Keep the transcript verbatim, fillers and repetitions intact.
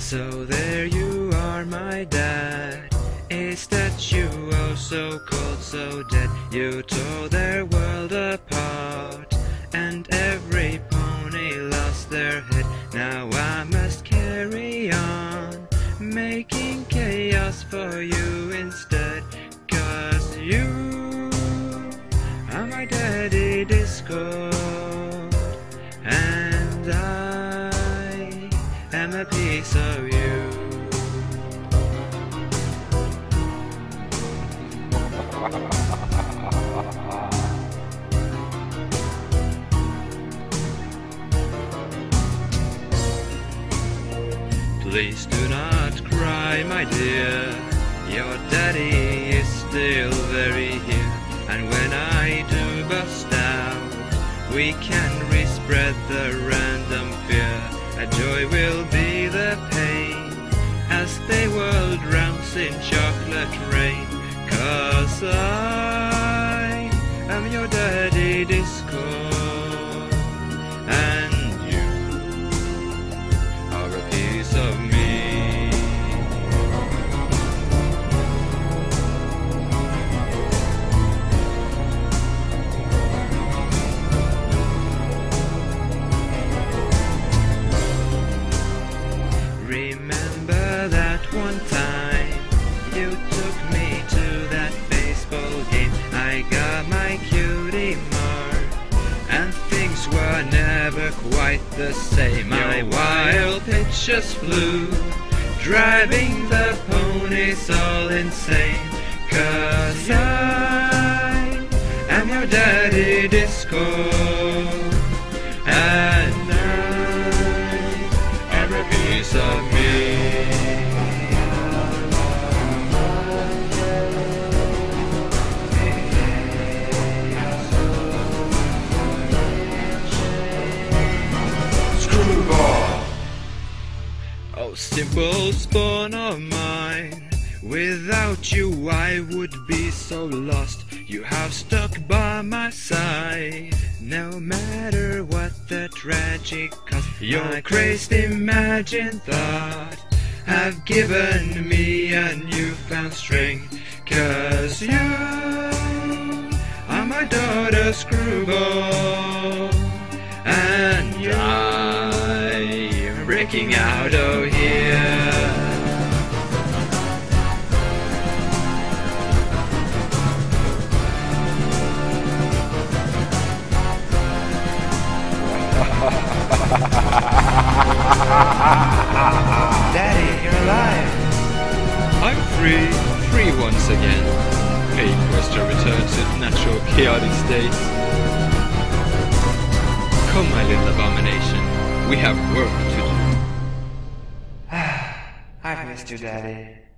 So there you are, my dad. Is that you, oh so cold, so dead? You tore their world apart, and every pony lost their head. Now I must carry on, making chaos for you instead. Cause you are my daddy Discord, and I am a piece of you. Please do not cry, my dear. Your daddy is still very here. And when I do bust out, we can respread the random fear. A joy will be the pain as the world drowns in chocolate rain. Cause I am your daddy Discord, and you are a piece of me. Remember that one time you took me to that baseball game. I got my cutie mark, and things were never quite the same. My wild pitches flew, driving the ponies all insane. Cause I am your daddy Discord, and I am a piece of me. Oh, simple spawn of mine, without you I would be so lost. You have stuck by my side, no matter what the tragic cost. Your crazed imagined thought have given me a newfound strength. Cause you are my daughter Screwball, and I'm breaking out of here. Daddy, you're alive! I'm free, free once again. A question returns to its natural chaotic state. Come, my little abomination, we have work to do. I've missed you, Daddy.